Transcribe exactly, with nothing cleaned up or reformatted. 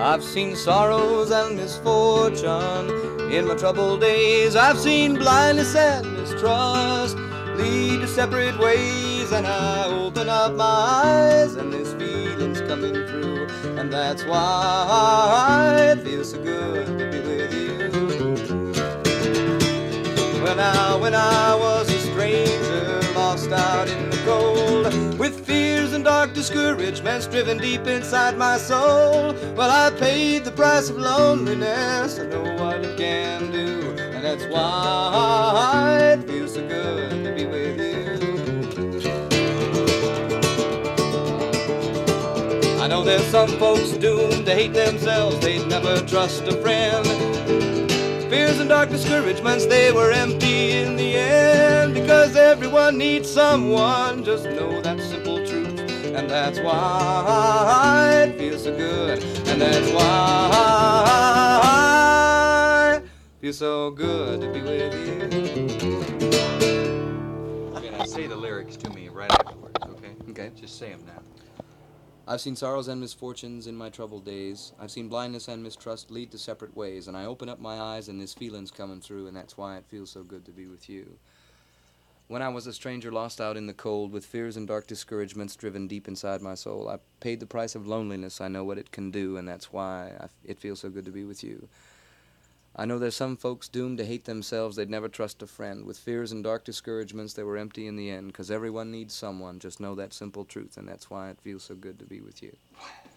I've seen sorrows and misfortune in my troubled days. I've seen blindness and mistrust lead to separate ways, and I open up my eyes and this feeling's coming through, and that's why it feels so good to be with you. Well now, when I was a stranger, lost out in the cold, with fears and dark discouragements driven deep inside my soul, well, I paid the price of loneliness. I know what it can do, and that's why it feels so good to be with you. I know there's some folks doomed to hate themselves, they'd never trust a friend. Fears and dark discouragements, they were empty in the end, because everyone needs someone, just know that simple truth, and that's why it feels so good, and that's why it feels so good to be with you. Okay, now say the lyrics to me right afterwards, okay? Okay. Just say them now. I've seen sorrows and misfortunes in my troubled days. I've seen blindness and mistrust lead to separate ways, and I open up my eyes and this feeling's coming through, and that's why it feels so good to be with you. When I was a stranger lost out in the cold, with fears and dark discouragements driven deep inside my soul, I paid the price of loneliness. I know what it can do, and that's why I, it feels so good to be with you. I know there's some folks doomed to hate themselves, they'd never trust a friend. With fears and dark discouragements, they were empty in the end, 'cause everyone needs someone, just know that simple truth, and that's why it feels so good to be with you.